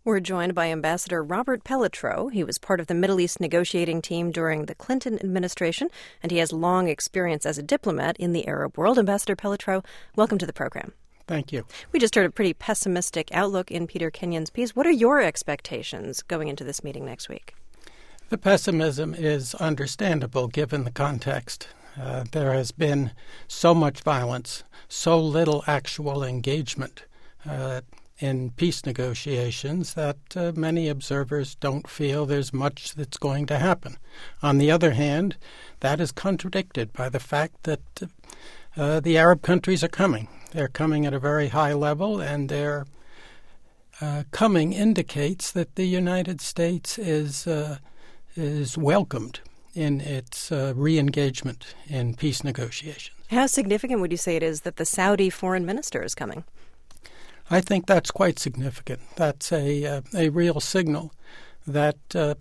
We're joined by Ambassador Robert Pelletreau. He was part of the Middle East negotiating team during the Clinton administration, and he has long experience as a diplomat in the Arab world. Ambassador Pelletreau, welcome to the program. Thank you. We just heard a pretty pessimistic outlook in Peter Kenyon's piece. What are your expectations going into this meeting next week? The pessimism is understandable given the context. There has been so much violence, so little actual engagement in peace negotiations that many observers don't feel there's much that's going to happen. On the other hand, that is contradicted by the fact that the Arab countries are coming. They're coming at a very high level, and their coming indicates that the United States is welcomed in its re-engagement in peace negotiations. How significant would you say it is that the Saudi foreign minister is coming? I think that's quite significant. That's a real signal that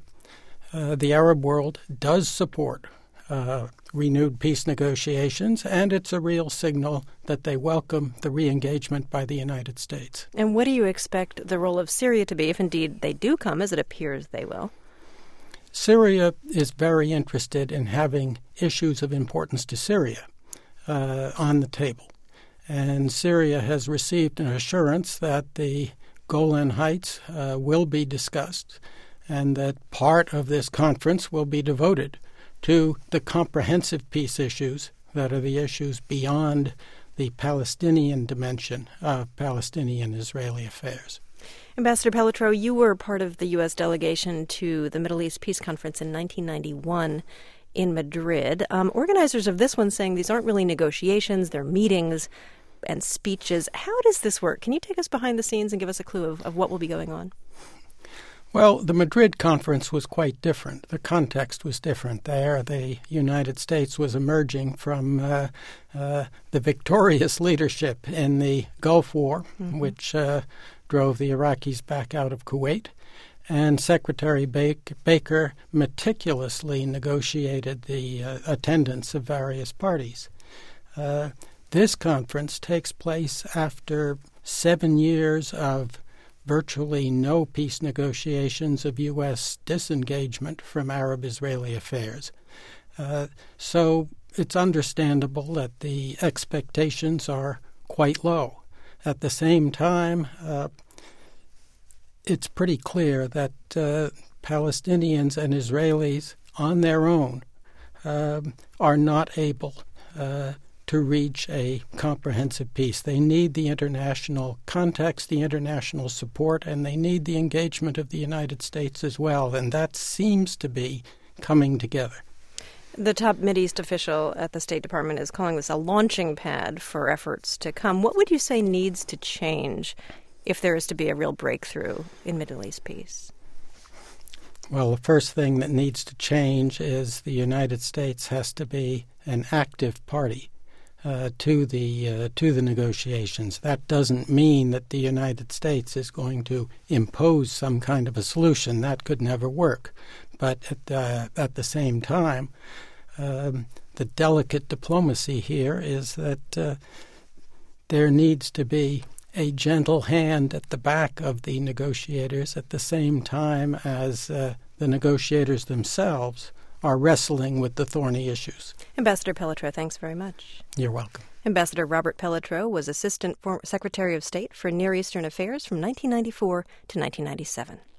the Arab world does support renewed peace negotiations, and it's a real signal that they welcome the re-engagement by the United States. And what do you expect the role of Syria to be, if indeed they do come, as it appears they will? Syria is very interested in having issues of importance to Syria on the table. And Syria has received an assurance that the Golan Heights will be discussed, and that part of this conference will be devoted to the comprehensive peace issues that are the issues beyond the Palestinian dimension of Palestinian-Israeli affairs. Ambassador Pelletreau, you were part of the U.S. delegation to the Middle East Peace Conference in 1991 in Madrid. Organizers of this one saying these aren't really negotiations, they're meetings and speeches. How does this work? Can you take us behind the scenes and give us a clue of what will be going on? Well, the Madrid conference was quite different. The context was different there. The United States was emerging from the victorious leadership in the Gulf War, which drove the Iraqis back out of Kuwait. And Secretary Baker meticulously negotiated the attendance of various parties. This conference takes place after 7 years of virtually no peace negotiations, of U.S. disengagement from Arab-Israeli affairs. So it's understandable that the expectations are quite low. At the same time, it's pretty clear that Palestinians and Israelis on their own are not able to reach a comprehensive peace. They need the international context, the international support, and they need the engagement of the United States as well, and that seems to be coming together. The top Mideast official at the State Department is calling this a launching pad for efforts to come. What would you say needs to change if there is to be a real breakthrough in Middle East peace? Well, the first thing that needs to change is the United States has to be an active party to the negotiations. That doesn't mean that the United States is going to impose some kind of a solution. That could never work. But at the same time, the delicate diplomacy here is that there needs to be a gentle hand at the back of the negotiators at the same time as the negotiators themselves are wrestling with the thorny issues. Ambassador Pelletreau, thanks very much. You're welcome. Ambassador Robert Pelletreau was Assistant Secretary of State for Near Eastern Affairs from 1994 to 1997.